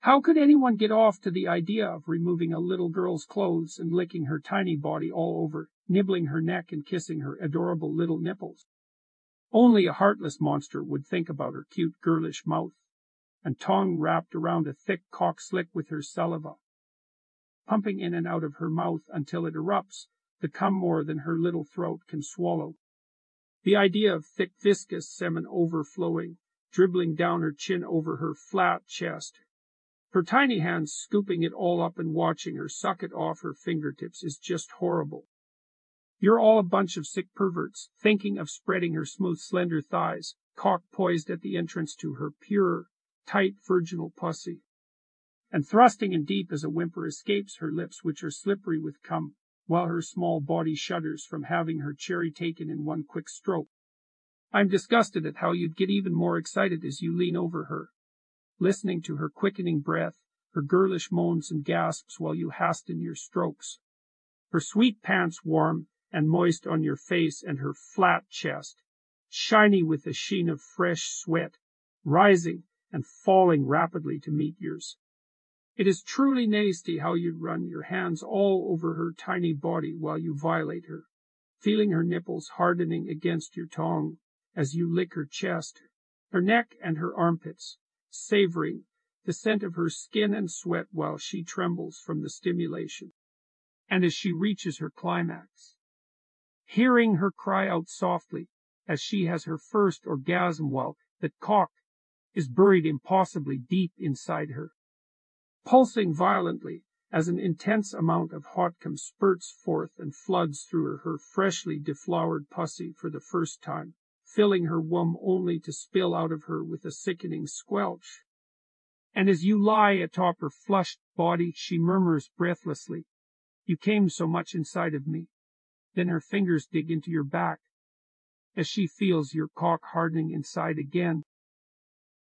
How could anyone get off to the idea of removing a little girl's clothes and licking her tiny body all over, nibbling her neck and kissing her adorable little nipples? Only a heartless monster would think about her cute girlish mouth and tongue wrapped around a thick cock slick with her saliva, pumping in and out of her mouth until it erupts, to come more than her little throat can swallow. The idea of thick viscous semen overflowing, dribbling down her chin over her flat chest, her tiny hands scooping it all up and watching her suck it off her fingertips is just horrible. You're all a bunch of sick perverts, thinking of spreading her smooth, slender thighs, cock poised at the entrance to her pure, tight, virginal pussy, and thrusting in deep as a whimper escapes her lips, which are slippery with cum, while her small body shudders from having her cherry taken in one quick stroke. I'm disgusted at how you'd get even more excited as you lean over her, listening to her quickening breath, her girlish moans and gasps while you hasten your strokes, her sweet pants warm and moist on your face, and her flat chest, shiny with the sheen of fresh sweat, rising and falling rapidly to meet yours. It is truly nasty how you run your hands all over her tiny body while you violate her, feeling her nipples hardening against your tongue as you lick her chest, her neck, and her armpits, savoring the scent of her skin and sweat while she trembles from the stimulation. And as she reaches her climax, hearing her cry out softly as she has her first orgasm while the cock is buried impossibly deep inside her, pulsing violently as an intense amount of hot cum spurts forth and floods through her freshly deflowered pussy for the first time, filling her womb only to spill out of her with a sickening squelch. And as you lie atop her flushed body, she murmurs breathlessly, "You came so much inside of me." Then her fingers dig into your back as she feels your cock hardening inside again,